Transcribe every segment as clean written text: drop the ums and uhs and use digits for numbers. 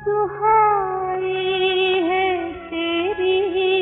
दुहाई है तेरी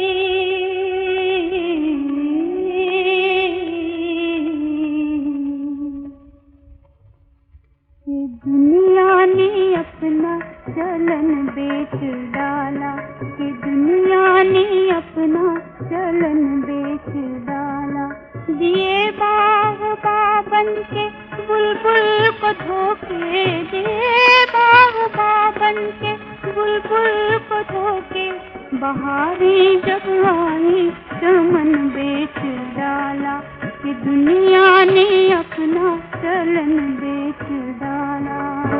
ये दुनिया ने अपना चलन बेच डाला, ये दुनिया ने अपना चलन बेच डाला। दिए बाग़बा बन के बुलबुल को धोखे, दिए बाग़बा बन के बुलबुल को धोखे, बहारें जब आई चमन बेच डाला। ये दुनिया ने अपना चलन बेच डाला।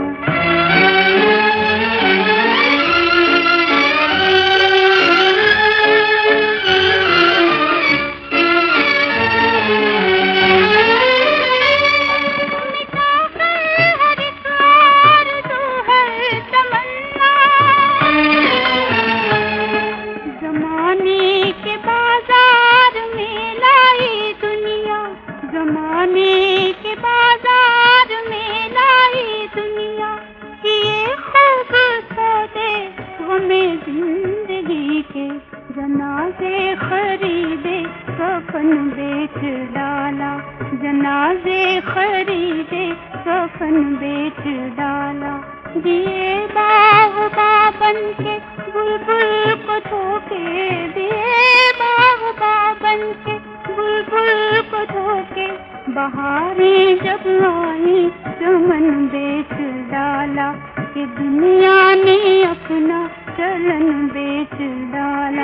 ज़माने के बाजार में लाई दुनिया, ये खूब सौदे हमें जिंदगी के, जनाज़े खरीदे कफन बेच डाला, जनाज़े खरीदे कफन बेच डाला। दिए बाग़बा बन के बुलबुल को धोखे, दिए बाग़बा बन के बुलबुल को धोखे, बहारें जब आई चमन बेच डाला। ये दुनिया ने अपना चलन बेच डाला।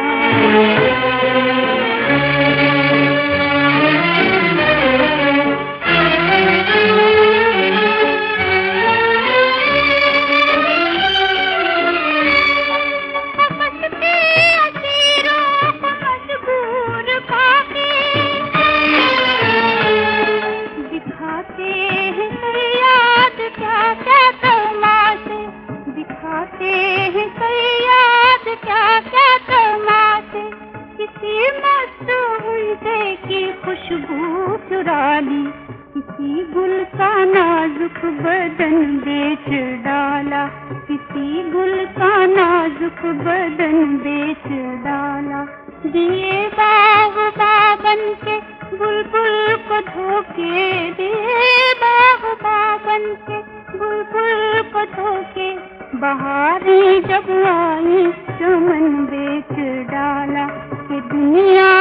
दिखाते हैं फरियाद क्या क्या तमाशे, किसी मस्त हुई की खुशबू चुरा ली, किसी गुल का नाजुक बदन बेच डाला, किसी गुल का नाजुक बदन बेच डाला। दिए बाग़बा बन के बुलबुल को धोखे, दिए बाग़बा बन के बुलबुल को धोखे, बहारें जब आई चमन बेच डाला। कि दुनिया